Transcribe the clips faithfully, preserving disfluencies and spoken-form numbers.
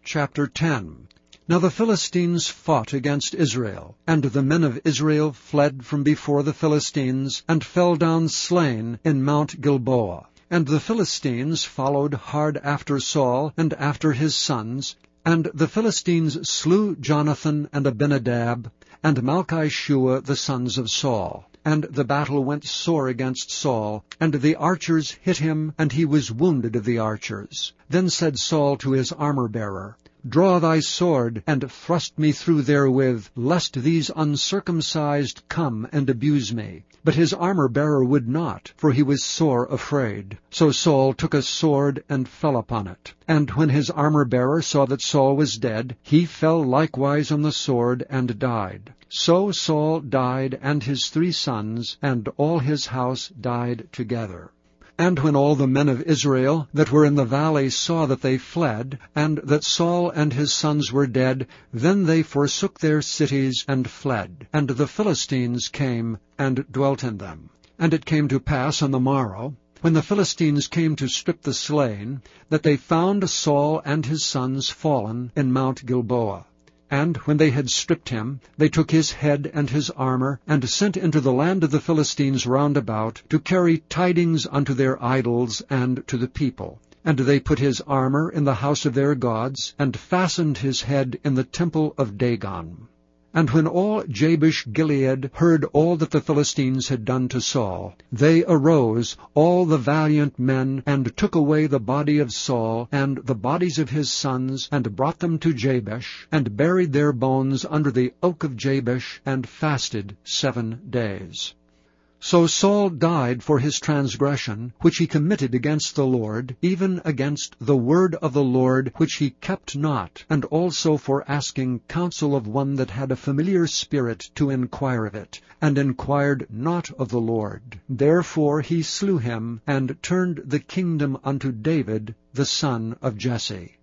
Chapter ten. Now the Philistines fought against Israel, and the men of Israel fled from before the Philistines, and fell down slain in Mount Gilboa. And the Philistines followed hard after Saul and after his sons, and the Philistines slew Jonathan and Abinadab, and Malchishua the sons of Saul. And the battle went sore against Saul, and the archers hit him, and he was wounded of the archers. Then said Saul to his armor-bearer, Draw thy sword, and thrust me through therewith, lest these uncircumcised come and abuse me. But his armor-bearer would not, for he was sore afraid. So Saul took a sword and fell upon it. And when his armor-bearer saw that Saul was dead, he fell likewise on the sword and died. So Saul died, and his three sons, and all his house died together. And when all the men of Israel that were in the valley saw that they fled, and that Saul and his sons were dead, then they forsook their cities and fled. And the Philistines came and dwelt in them. And it came to pass on the morrow, when the Philistines came to strip the slain, that they found Saul and his sons fallen in Mount Gilboa. And when they had stripped him, they took his head and his armor, and sent into the land of the Philistines round about, to carry tidings unto their idols and to the people. And they put his armor in the house of their gods, and fastened his head in the temple of Dagon. And when all Jabesh Gilead heard all that the Philistines had done to Saul, they arose, all the valiant men, and took away the body of Saul, and the bodies of his sons, and brought them to Jabesh, and buried their bones under the oak of Jabesh, and fasted seven days. So Saul died for his transgression, which he committed against the Lord, even against the word of the Lord, which he kept not, and also for asking counsel of one that had a familiar spirit to inquire of it, and inquired not of the Lord. Therefore he slew him, and turned the kingdom unto David, the son of Jesse.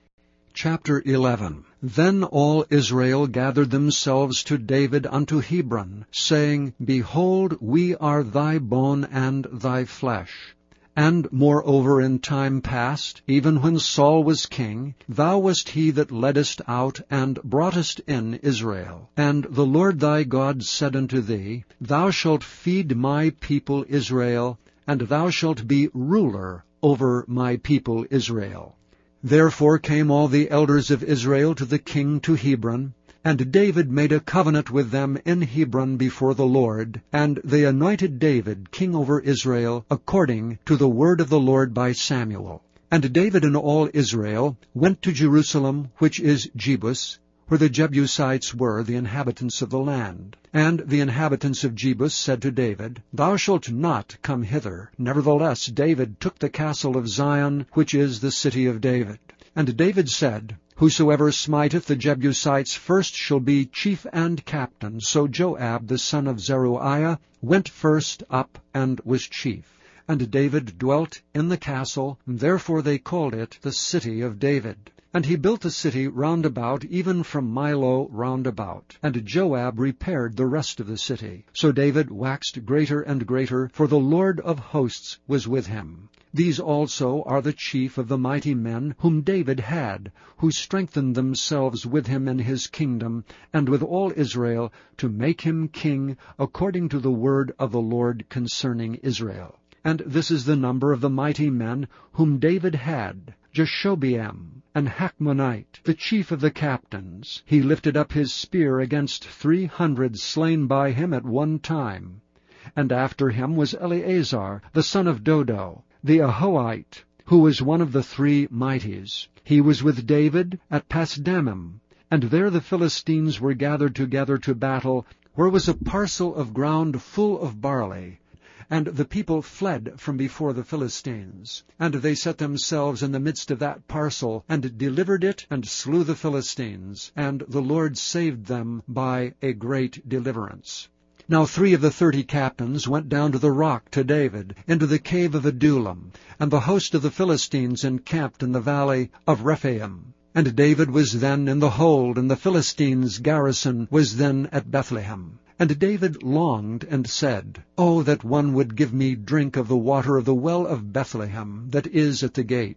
Chapter eleven. Then all Israel gathered themselves to David unto Hebron, saying, Behold, we are thy bone and thy flesh. And moreover in time past, even when Saul was king, thou wast he that leddest out and broughtest in Israel. And the Lord thy God said unto thee, Thou shalt feed my people Israel, and thou shalt be ruler over my people Israel. Therefore came all the elders of Israel to the king to Hebron, and David made a covenant with them in Hebron before the Lord, and they anointed David king over Israel, according to the word of the Lord by Samuel. And David and all Israel went to Jerusalem, which is Jebus, where the Jebusites were, the inhabitants of the land. And the inhabitants of Jebus said to David, Thou shalt not come hither. Nevertheless David took the castle of Zion, which is the city of David. And David said, Whosoever smiteth the Jebusites first shall be chief and captain. So Joab the son of Zeruiah went first up and was chief. And David dwelt in the castle, and therefore they called it the city of David. And he built the city round about, even from Milo round about. And Joab repaired the rest of the city. So David waxed greater and greater, for the Lord of hosts was with him. These also are the chief of the mighty men whom David had, who strengthened themselves with him in his kingdom, and with all Israel, to make him king, according to the word of the Lord concerning Israel. And this is the number of the mighty men whom David had: Jashobeam, and Hachmonite, the chief of the captains. He lifted up his spear against three hundred slain by him at one time. And after him was Eleazar, the son of Dodo, the Ahohite, who was one of the three mighties. He was with David at Pasdammim, and there the Philistines were gathered together to battle, where was a parcel of ground full of barley. And the people fled from before the Philistines. And they set themselves in the midst of that parcel, and delivered it, and slew the Philistines. And the Lord saved them by a great deliverance. Now three of the thirty captains went down to the rock to David, into the cave of Adullam, and the host of the Philistines encamped in the valley of Rephaim. And David was then in the hold, and the Philistines' garrison was then at Bethlehem. And David longed and said, Oh, that one would give me drink of the water of the well of Bethlehem, that is at the gate.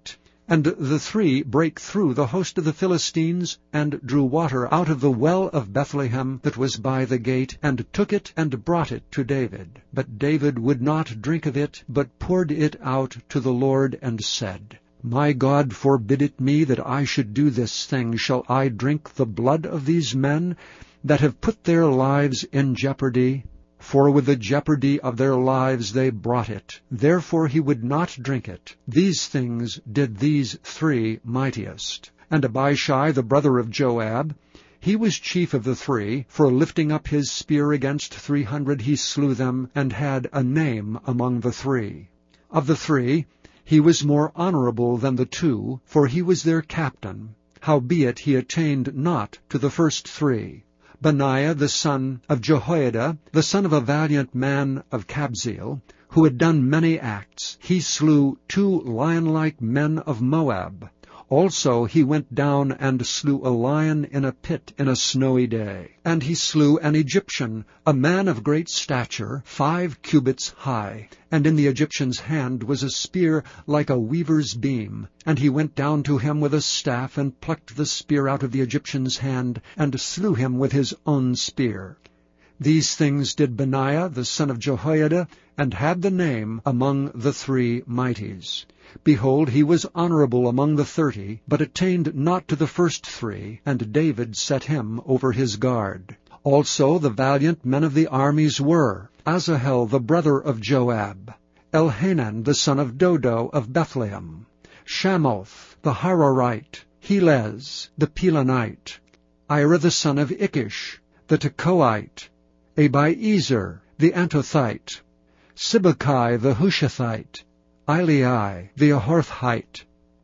And the three brake through the host of the Philistines, and drew water out of the well of Bethlehem that was by the gate, and took it, and brought it to David. But David would not drink of it, but poured it out to the Lord, and said, My God forbid it me that I should do this thing. Shall I drink the blood of these men that have put their lives in jeopardy? For with the jeopardy of their lives they brought it. Therefore he would not drink it. These things did these three mightiest. And Abishai, the brother of Joab, he was chief of the three, for lifting up his spear against three hundred he slew them, and had a name among the three. Of the three, he was more honorable than the two, for he was their captain. Howbeit he attained not to the first three. Benaiah the son of Jehoiada, the son of a valiant man of Kabzeel, who had done many acts, he slew two lion-like men of Moab. Also he went down and slew a lion in a pit in a snowy day. And he slew an Egyptian, a man of great stature, five cubits high. And in the Egyptian's hand was a spear like a weaver's beam. And he went down to him with a staff, and plucked the spear out of the Egyptian's hand, and slew him with his own spear. These things did Benaiah the son of Jehoiada, and had the name among the three mighties. Behold, he was honorable among the thirty, but attained not to the first three, and David set him over his guard. Also the valiant men of the armies were Asahel the brother of Joab, Elhanan the son of Dodo of Bethlehem, Shamoth the Hararite, Helez the Pelonite, Ira the son of Ikish, the Tekoite, Abiezer the Antothite, Sibbecai the Hushathite, Ilai the Ahorthite,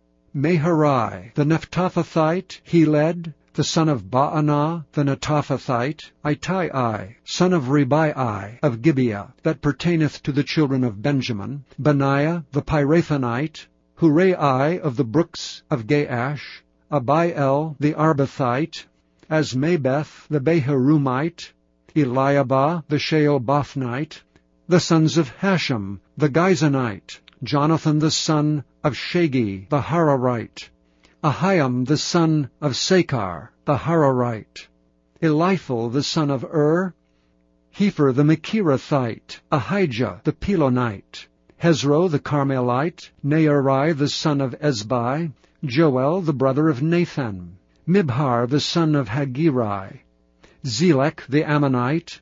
Meharai the Nephtophthite, Heled the son of Baanah the Netophathite, Ittai son of Ribai of Gibeah, that pertaineth to the children of Benjamin, Benaiah the Pirathonite, Hurai of the brooks of Gaash, Abiel the Arbathite, Asmabeth the Beharumite, Eliabah the Shealbothnite, the sons of Hashem the Gizonite, Jonathan the son of Shagi the Hararite, Ahiam the son of Sakar the Hararite, Eliphel the son of Ur, Hefer the Mechirathite, Ahijah the Pelonite, Hezro the Carmelite, Nearai the son of Ezbai, Joel the brother of Nathan, Mibhar the son of Hagirai, Zelek the Ammonite,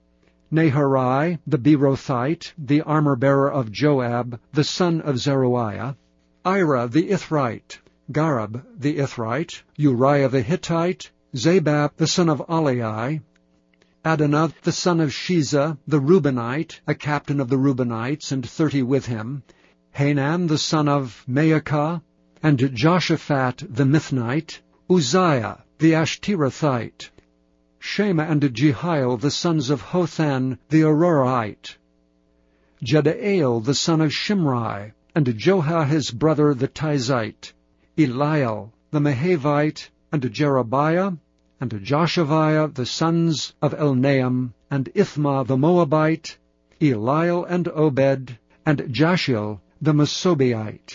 Naharai the Berothite, the armor-bearer of Joab, the son of Zeruiah, Ira the Ithrite, Gareb the Ithrite, Uriah the Hittite, Zabab the son of Aliai, Adonah the son of Shiza the Reubenite, a captain of the Reubenites, and thirty with him, Hanan the son of Maacah, and Joshaphat the Mithnite, Uzziah the Ashterathite, Shema and Jehiel the sons of Hothan the Aroraite, Jedael the son of Shimri, and Joha his brother the Tizite, Eliel the Mahavite, and Jerobiah, and Joshaviah the sons of Elnaam, and Ithma the Moabite, Eliel and Obed, and Jashiel the Mesobeite.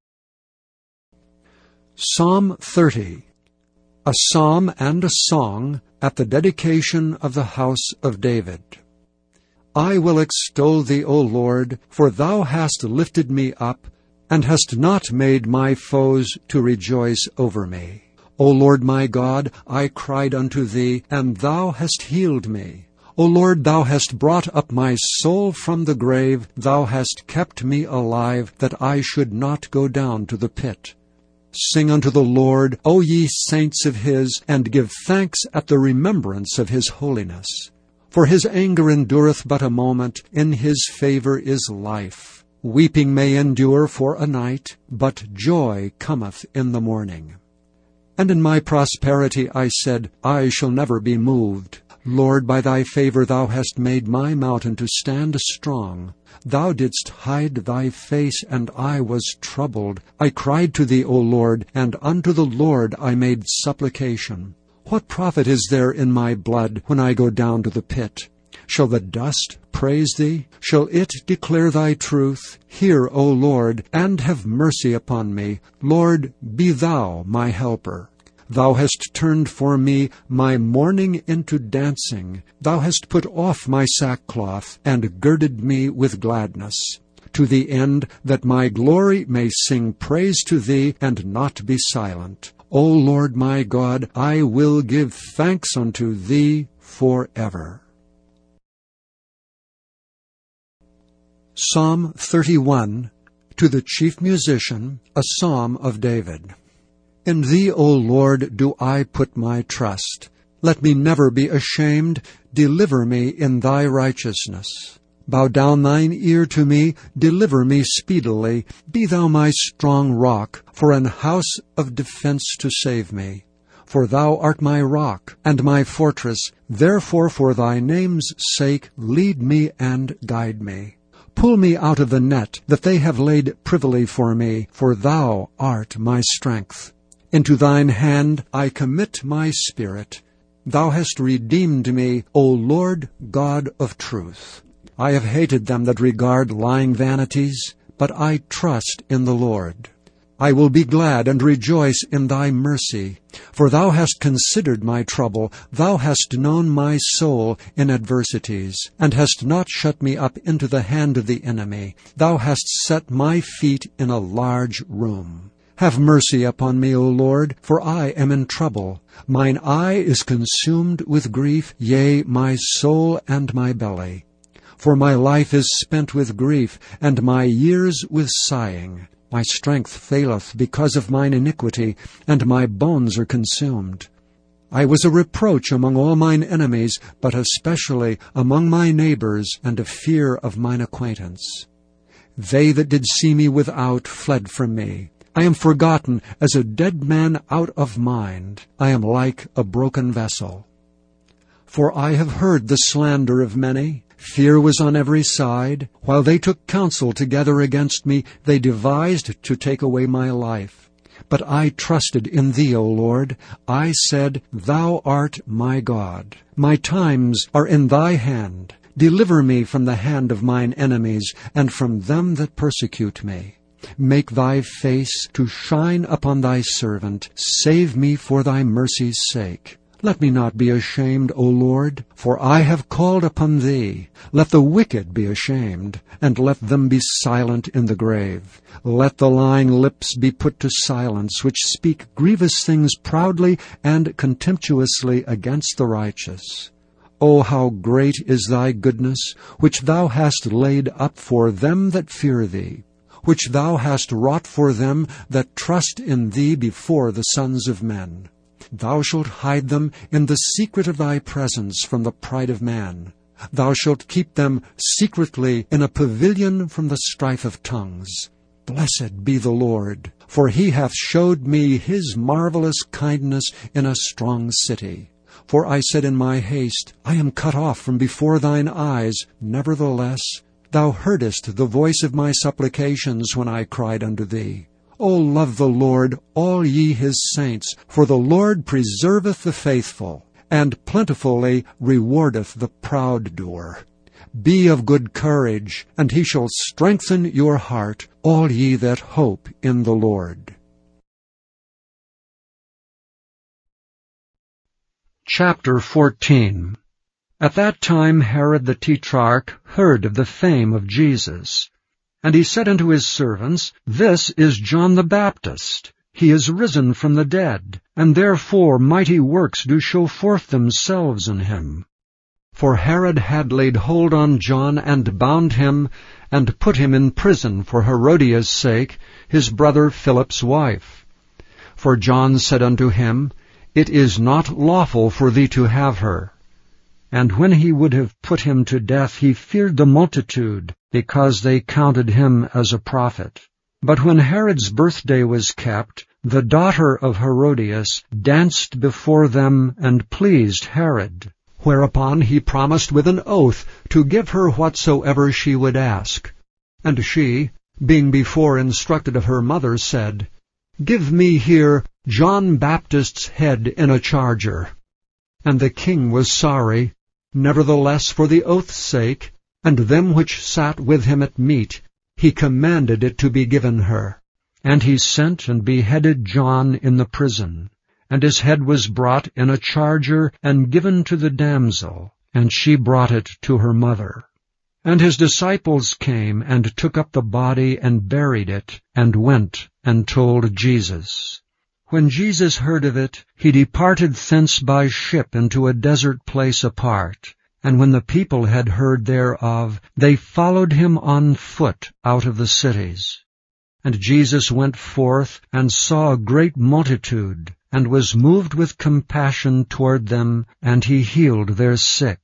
Psalm thirty. A psalm and a song at the dedication of the house of David. I will extol thee, O Lord, for thou hast lifted me up, and hast not made my foes to rejoice over me. O Lord my God, I cried unto thee, and thou hast healed me. O Lord, thou hast brought up my soul from the grave, thou hast kept me alive, that I should not go down to the pit. Sing unto the Lord, O ye saints of his, and give thanks at the remembrance of his holiness. For his anger endureth but a moment, in his favor is life. Weeping may endure for a night, but joy cometh in the morning. And in my prosperity I said, I shall never be moved. Lord, by thy favor thou hast made my mountain to stand strong. Thou didst hide thy face, and I was troubled. I cried to thee, O Lord, and unto the Lord I made supplication. What profit is there in my blood when I go down to the pit? Shall the dust praise thee? Shall it declare thy truth? Hear, O Lord, and have mercy upon me. Lord, be thou my helper. Thou hast turned for me my mourning into dancing. Thou hast put off my sackcloth, and girded me with gladness, to the end that my glory may sing praise to thee, and not be silent. O Lord my God, I will give thanks unto thee forever. Psalm thirty-one, to the chief musician, a psalm of David. In thee, O Lord, do I put my trust. Let me never be ashamed. Deliver me in thy righteousness. Bow down thine ear to me. Deliver me speedily. Be thou my strong rock, for an house of defense to save me. For thou art my rock and my fortress. Therefore for thy name's sake lead me and guide me. Pull me out of the net that they have laid privily for me, for thou art my strength. Into thine hand I commit my spirit. Thou hast redeemed me, O Lord God of truth. I have hated them that regard lying vanities, but I trust in the Lord. I will be glad and rejoice in thy mercy, for thou hast considered my trouble. Thou hast known my soul in adversities, and hast not shut me up into the hand of the enemy. Thou hast set my feet in a large room. Have mercy upon me, O Lord, for I am in trouble. Mine eye is consumed with grief, yea, my soul and my belly. For my life is spent with grief, and my years with sighing. My strength faileth because of mine iniquity, and my bones are consumed. I was a reproach among all mine enemies, but especially among my neighbors, and a fear of mine acquaintance. They that did see me without fled from me. I am forgotten as a dead man out of mind. I am like a broken vessel. For I have heard the slander of many. Fear was on every side. While they took counsel together against me, they devised to take away my life. But I trusted in thee, O Lord. I said, Thou art my God. My times are in thy hand. Deliver me from the hand of mine enemies, and from them that persecute me. Make thy face to shine upon thy servant. Save me for thy mercy's sake. Let me not be ashamed, O Lord, for I have called upon thee. Let the wicked be ashamed, and let them be silent in the grave. Let the lying lips be put to silence, which speak grievous things proudly and contemptuously against the righteous. O how great is thy goodness, which thou hast laid up for them that fear thee, which thou hast wrought for them that trust in thee before the sons of men. Thou shalt hide them in the secret of thy presence from the pride of man. Thou shalt keep them secretly in a pavilion from the strife of tongues. Blessed be the Lord, for he hath showed me his marvelous kindness in a strong city. For I said in my haste, I am cut off from before thine eyes. Nevertheless, thou heardest the voice of my supplications when I cried unto thee. O love the Lord, all ye his saints, for the Lord preserveth the faithful, and plentifully rewardeth the proud doer. Be of good courage, and he shall strengthen your heart, all ye that hope in the Lord. Chapter fourteen. At that time Herod the Tetrarch heard of the fame of Jesus. And he said unto his servants, This is John the Baptist. He is risen from the dead, and therefore mighty works do show forth themselves in him. For Herod had laid hold on John, and bound him, and put him in prison for Herodias' sake, his brother Philip's wife. For John said unto him, It is not lawful for thee to have her. And when he would have put him to death, he feared the multitude, because they counted him as a prophet. But when Herod's birthday was kept, the daughter of Herodias danced before them and pleased Herod. Whereupon he promised with an oath to give her whatsoever she would ask. And she, being before instructed of her mother, said, Give me here John Baptist's head in a charger. And the king was sorry. Nevertheless, for the oath's sake, and them which sat with him at meat, he commanded it to be given her. And he sent and beheaded John in the prison. And his head was brought in a charger and given to the damsel, and she brought it to her mother. And his disciples came and took up the body and buried it, and went and told Jesus. When Jesus heard of it, he departed thence by ship into a desert place apart. And when the people had heard thereof, they followed him on foot out of the cities. And Jesus went forth and saw a great multitude, and was moved with compassion toward them, and he healed their sick.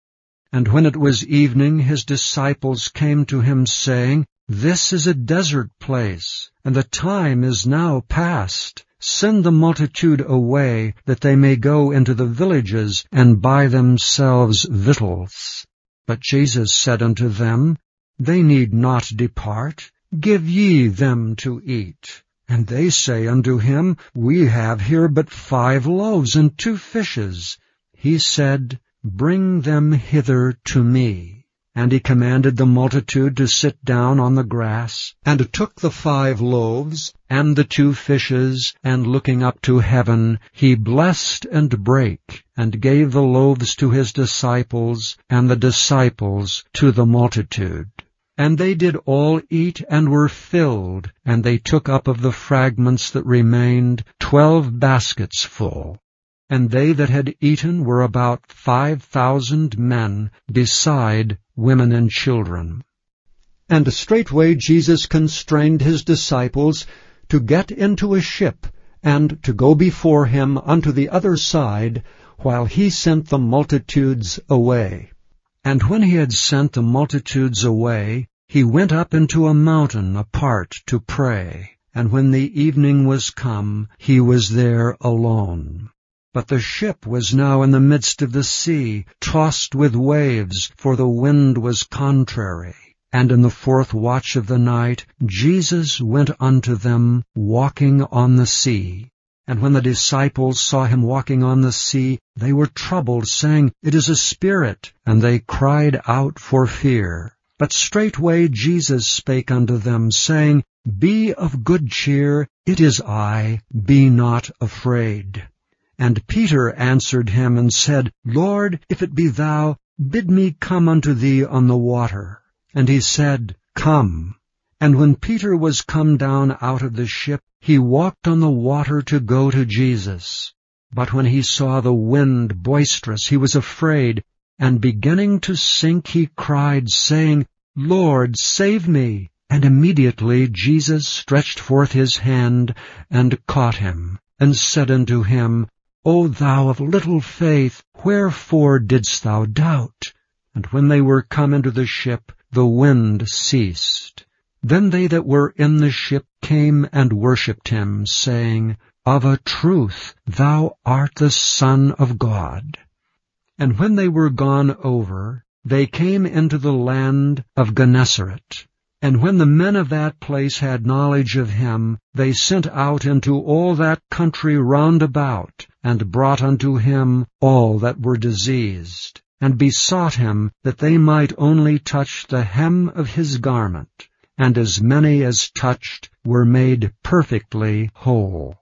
And when it was evening, his disciples came to him, saying, This is a desert place, and the time is now past. Send the multitude away, that they may go into the villages, and buy themselves victuals. But Jesus said unto them, They need not depart. Give ye them to eat. And they say unto him, We have here but five loaves and two fishes. He said, Bring them hither to me. And he commanded the multitude to sit down on the grass, and took the five loaves and the two fishes, and looking up to heaven, he blessed and brake, and gave the loaves to his disciples, and the disciples to the multitude. And they did all eat and were filled, and they took up of the fragments that remained twelve baskets full. And they that had eaten were about five thousand men, beside women and children. And straightway Jesus constrained his disciples to get into a ship, and to go before him unto the other side, while he sent the multitudes away. And when he had sent the multitudes away, he went up into a mountain apart to pray. And when the evening was come, he was there alone. But the ship was now in the midst of the sea, tossed with waves, for the wind was contrary. And in the fourth watch of the night, Jesus went unto them, walking on the sea. And when the disciples saw him walking on the sea, they were troubled, saying, It is a spirit. And they cried out for fear. But straightway Jesus spake unto them, saying, Be of good cheer, it is I, be not afraid. And Peter answered him and said, Lord, if it be thou, bid me come unto thee on the water. And he said, Come. And when Peter was come down out of the ship, he walked on the water to go to Jesus. But when he saw the wind boisterous, he was afraid, and beginning to sink, he cried, saying, Lord, save me. And immediately Jesus stretched forth his hand, and caught him, and said unto him, O thou of little faith, wherefore didst thou doubt? And when they were come into the ship, the wind ceased. Then they that were in the ship came and worshipped him, saying, Of a truth thou art the Son of God. And when they were gone over, they came into the land of Gennesaret. And when the men of that place had knowledge of him, they sent out into all that country round about, and brought unto him all that were diseased, and besought him that they might only touch the hem of his garment. And as many as touched were made perfectly whole.